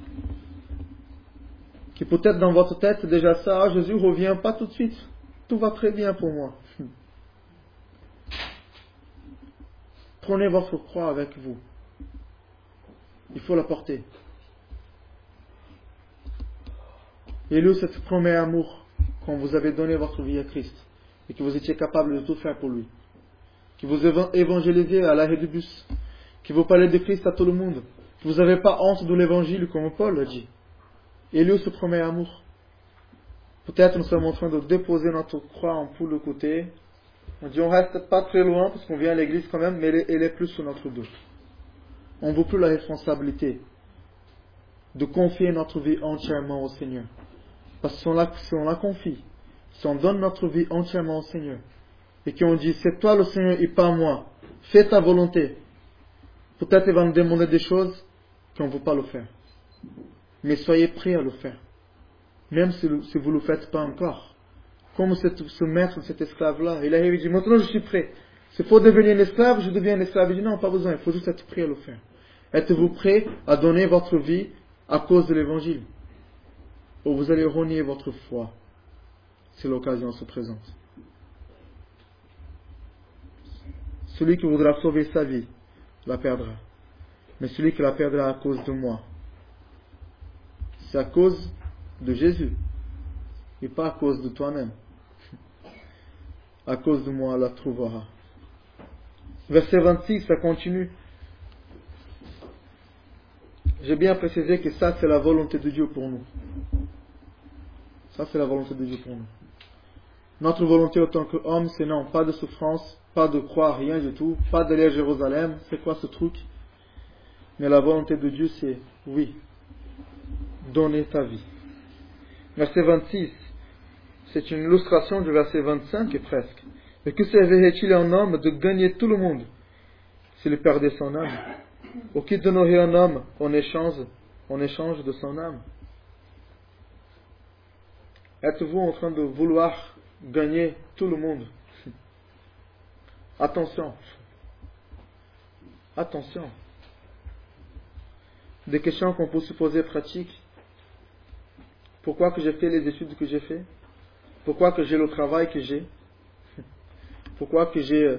que peut-être dans votre tête c'est déjà ça, Jésus ne revient pas tout de suite, tout va très bien pour moi. Prenez votre croix avec vous. Il faut la porter. Et lui, ce premier amour, quand vous avez donné votre vie à Christ, et que vous étiez capable de tout faire pour lui, que vous évangélisez à l'arrêt du bus, que vous parlez de Christ à tout le monde, que vous n'avez pas honte de l'évangile comme Paul l'a dit. Et lui, ce premier amour. Peut-être nous sommes en train de déposer notre croix en pour le côté. On dit on reste pas très loin parce qu'on vient à l'église quand même, mais elle est plus sur notre dos. On ne veut plus la responsabilité de confier notre vie entièrement au Seigneur. Parce que si on la confie, si on donne notre vie entièrement au Seigneur, et qu'on dit c'est toi le Seigneur et pas moi, fais ta volonté, peut-être il va nous demander des choses qu'on ne veut pas le faire. Mais soyez prêts à le faire. Même si vous ne le faites pas encore. Comme ce maître, cet esclave-là, il arrive et dit, maintenant je suis prêt. S'il faut devenir un esclave, je deviens un esclave. Il dit, non, pas besoin, il faut juste être prêt à le faire. Êtes-vous prêt à donner votre vie à cause de l'évangile? Ou vous allez renier votre foi si l'occasion se présente? Celui qui voudra sauver sa vie la perdra. Mais celui qui la perdra à cause de moi c'est à cause de Jésus. Et pas à cause de toi-même. À cause de moi, la trouvera. Verset 26, ça continue. J'ai bien précisé que ça, c'est la volonté de Dieu pour nous. Ça, c'est la volonté de Dieu pour nous. Notre volonté en tant qu'homme, c'est non, pas de souffrance, pas de croix, rien du tout, pas d'aller à Jérusalem. C'est quoi ce truc? Mais la volonté de Dieu, c'est, oui, donner ta vie. Verset 26, c'est une illustration du verset 25 presque. Mais que servirait-il à un homme de gagner tout le monde s'il perdait son âme? Ou qui donnerait un homme en échange de son âme? Êtes-vous en train de vouloir gagner tout le monde? Attention. Attention. Des questions qu'on peut se poser pratiques. Pourquoi que j'ai fait les études que j'ai fait? Pourquoi que j'ai le travail que j'ai? Pourquoi que j'ai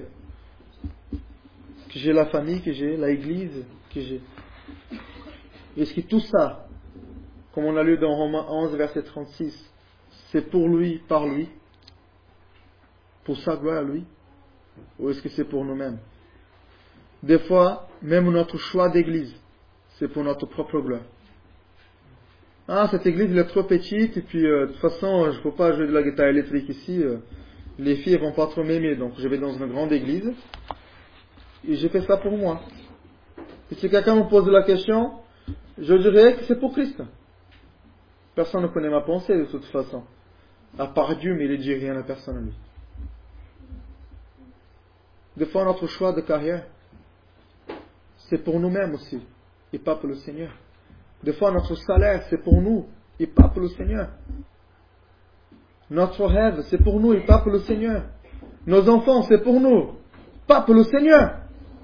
la famille que j'ai, l'église que j'ai? Est-ce que tout ça, comme on a lu dans Romains 11, verset 36, c'est pour lui, par lui, pour sa gloire à lui, ou est-ce que c'est pour nous-mêmes? Des fois, même notre choix d'église, c'est pour notre propre gloire. Ah, cette église elle est trop petite, et puis de toute façon, je ne peux pas jouer de la guitare électrique ici, les filles ne vont pas trop m'aimer, donc je vais dans une grande église, et j'ai fait ça pour moi. Et si quelqu'un me pose la question, je dirais que c'est pour Christ. Personne ne connaît ma pensée de toute façon. À part Dieu, mais il ne dit rien à personne à lui. Des fois, notre choix de carrière, c'est pour nous-mêmes aussi, et pas pour le Seigneur. Des fois, notre salaire, c'est pour nous, et pas pour le Seigneur. Notre rêve, c'est pour nous, et pas pour le Seigneur. Nos enfants, c'est pour nous, pas pour le Seigneur.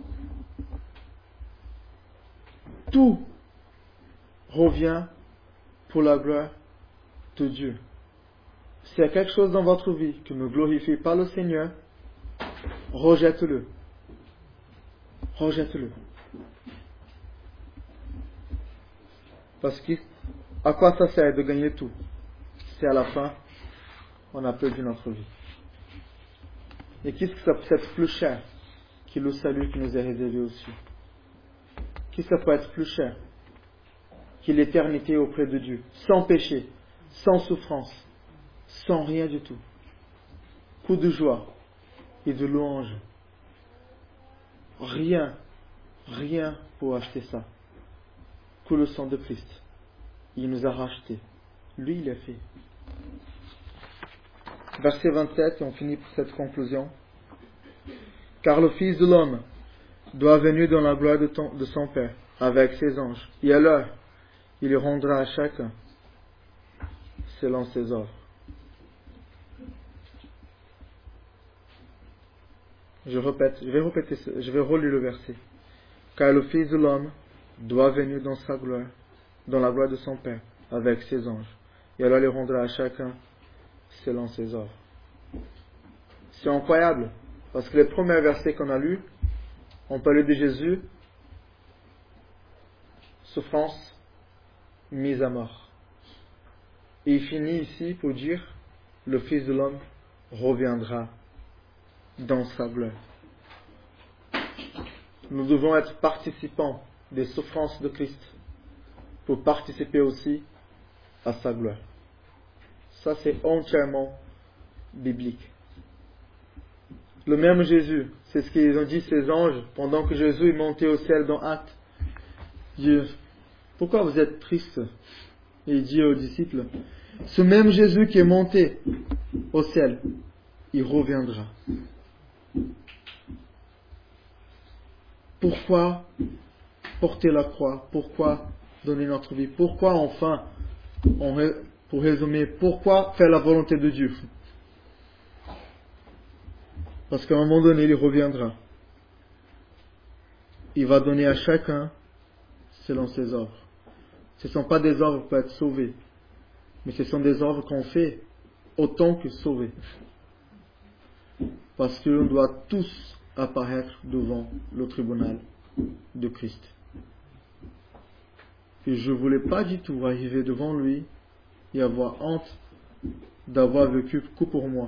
Tout revient pour la gloire de Dieu. S'il y a quelque chose dans votre vie qui ne glorifie pas le Seigneur, rejette-le. Rejette-le. Parce que, à quoi ça sert de gagner tout? C'est à la fin, on a perdu notre vie. Et qu'est-ce que ça peut être plus cher que le salut qui nous est réservé aussi? Qu'est-ce que ça peut être plus cher que l'éternité auprès de Dieu, sans péché, sans souffrance, sans rien du tout? Coup de joie et de louange. Rien pour acheter ça. Que le sang de Christ. Il nous a rachetés. Lui, il a fait. Verset 27, et on finit pour cette conclusion. Car le Fils de l'homme doit venir dans la gloire de son Père, avec ses anges. Et alors, il rendra à chacun selon ses œuvres. Je vais relire le verset. Car le Fils de l'homme doit venir dans sa gloire, dans la gloire de son Père, avec ses anges. Et alors il rendra à chacun selon ses œuvres. C'est incroyable, parce que les premiers versets qu'on a lus, on parlait de Jésus, souffrance, mise à mort. Et il finit ici pour dire, le Fils de l'homme reviendra dans sa gloire. Nous devons être participants des souffrances de Christ pour participer aussi à sa gloire. Ça, c'est entièrement biblique. Le même Jésus, c'est ce qu'ils ont dit ces anges pendant que Jésus est monté au ciel dans Actes. Dieu, pourquoi vous êtes tristes? Et il dit aux disciples, ce même Jésus qui est monté au ciel, il reviendra. Pourquoi porter la croix? Pourquoi donner notre vie? Pourquoi enfin, pour résumer, pourquoi faire la volonté de Dieu? Parce qu'à un moment donné, il reviendra. Il va donner à chacun selon ses œuvres. Ce ne sont pas des œuvres pour être sauvés, mais ce sont des œuvres qu'on fait autant que sauvés. Parce qu'on doit tous apparaître devant le tribunal de Christ. Et je ne voulais pas du tout arriver devant lui et avoir honte d'avoir vécu que pour moi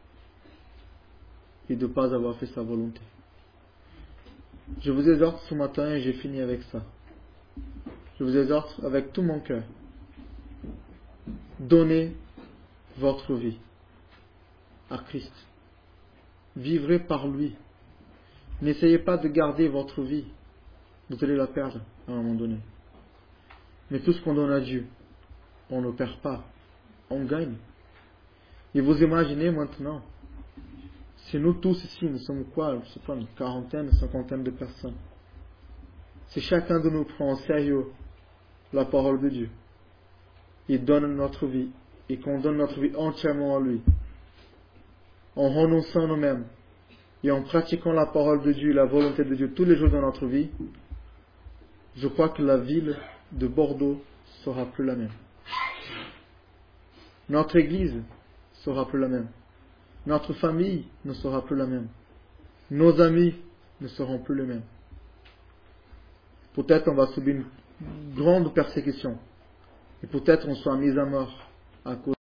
et de ne pas avoir fait sa volonté. Je vous exhorte ce matin et j'ai fini avec ça. Je vous exhorte avec tout mon cœur. Donnez votre vie à Christ. Vivrez par lui. N'essayez pas de garder votre vie. Vous allez la perdre à un moment donné. Mais tout ce qu'on donne à Dieu, on ne perd pas. On gagne. Et vous imaginez maintenant, si nous tous ici, nous sommes quoi, je ne sais pas, une quarantaine, une cinquantaine de personnes. Si chacun de nous prend en sérieux la parole de Dieu, et donne notre vie, et qu'on donne notre vie entièrement à lui, en renonçant nous-mêmes, et en pratiquant la parole de Dieu et la volonté de Dieu tous les jours dans notre vie, je crois que la ville de Bordeaux sera plus la même. Notre église sera plus la même. Notre famille ne sera plus la même. Nos amis ne seront plus les mêmes. Peut-être on va subir une grande persécution. Et peut-être on sera mis à mort à cause